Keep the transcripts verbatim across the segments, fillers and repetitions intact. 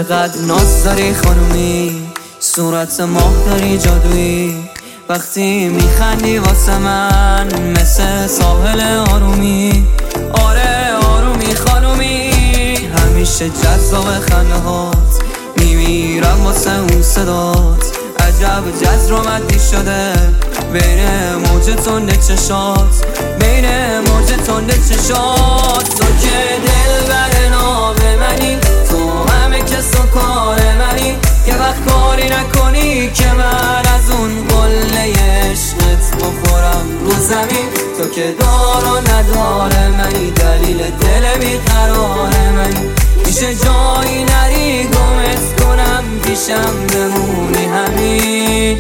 چقدر ناز داری خانومی، صورت ماه داری جادویی، وقتی میخندی واسه من مثل ساحل آرومی. آره آرومی خانومی، همیشه جذاب خنده هات، میمیرم واسه اون صدات. عجب جذرامتی شده بین موج تند چشات، بین موج تند چشات. تو که دلبر ناب منی، تو همه کس و کار منی، یه وقت کاری نکنی که من از اون قله عشقت بخورم رو زمین. تو که دار و ندار منی، دلیل دل بیقرار منی، میشه جایی نری گمت کنم، پیشم بمونی همین.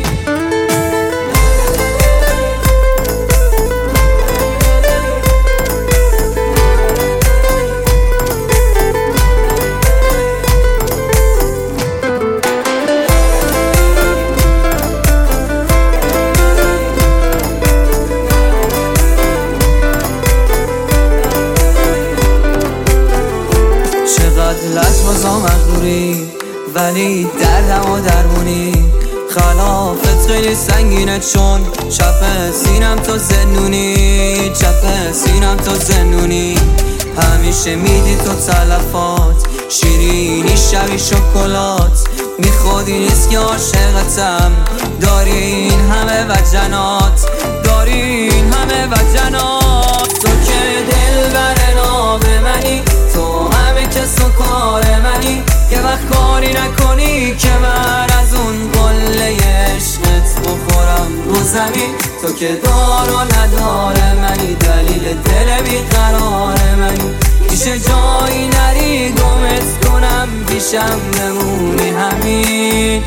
لجبازا مغروری ولی دردم و درمونی، خلافت خیلی سنگینه چون چپ سینم تو زنونی، چپ سینم تو زنونی. همیشه میدی تو تلفات، شیرینی شبی شکلات، بی خودی نیست که عاشقتم، داری این همه وجنات، داری این همه وجنات. تو که دلبر ناب منی، تو همه کس و کار منی، یه وقت کاری نکنی که من از اون قله عشقت بخورم رو زمین. تو که دار و ندار منی، دلیل دل بیقرار منی، میشه جایی نری گمت کنم، پیشم بمونی همین.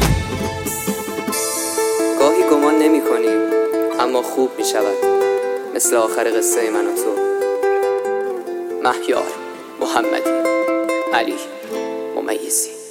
گاهی گمان نمی کنیم اما خوب می شود، مثل آخر قصه من و تو. مهیار محمدی، علی ممیزی.